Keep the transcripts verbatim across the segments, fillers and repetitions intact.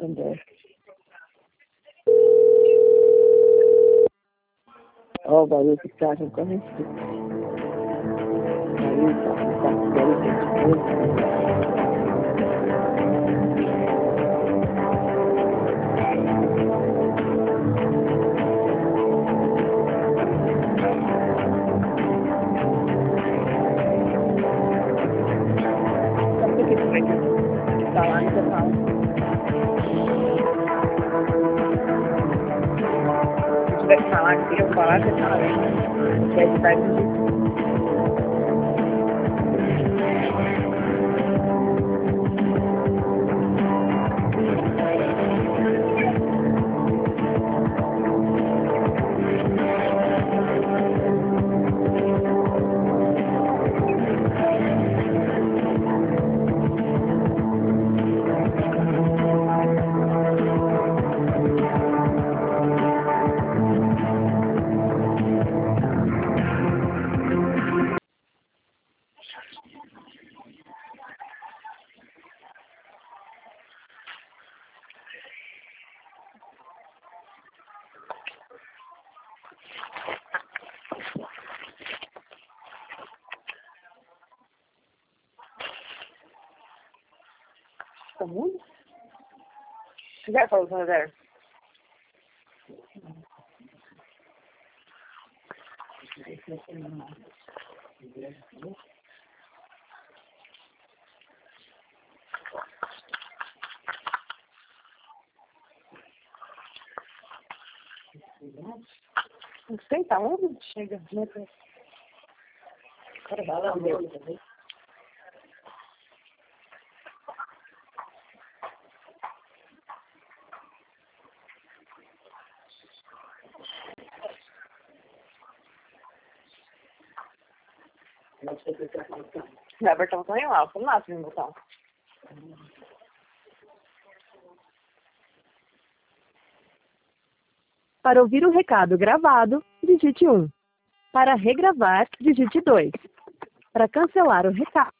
atender. Ó, o barulho que tá com corrente. Barulho tá com quarto dela, gente. Sabe por que tu vai ter falar, não quer falar? Se tiver que falar, que eu falar, você fala. Quer estar de comum? Você já falou com o Zé? Não sei, tá onde? Chega. Cara, vai lá, meu. O Everton tá em lá, foi lá, no botão. Para ouvir o recado gravado, digite um. Para regravar, digite dois. Para cancelar o recado.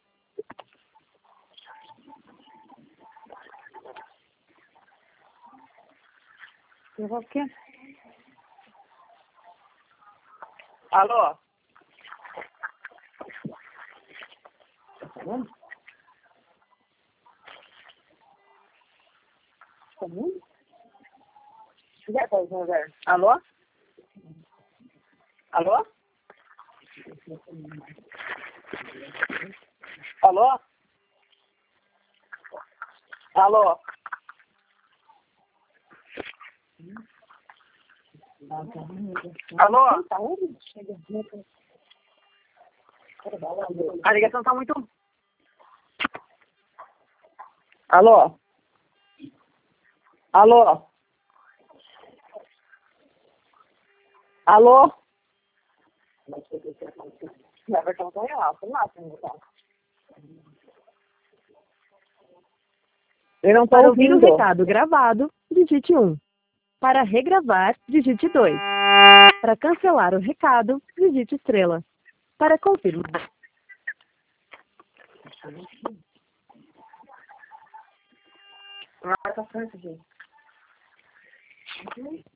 Eu vou o quê? Alô? Tá falando? Comum? Você já falou com o Zé? Alô? Alô? Alô? Alô? Alô? Tá onde? Chega. A ligação tá muito... Alô? Alô? Alô? O Everton tá em lá, foi lá, no botão. Eu não tô Para ouvir o ouvindo. recado gravado, digite um. Para regravar, digite dois. Para cancelar o recado, digite estrela. Para confirmar. Não vai pra frente, gente.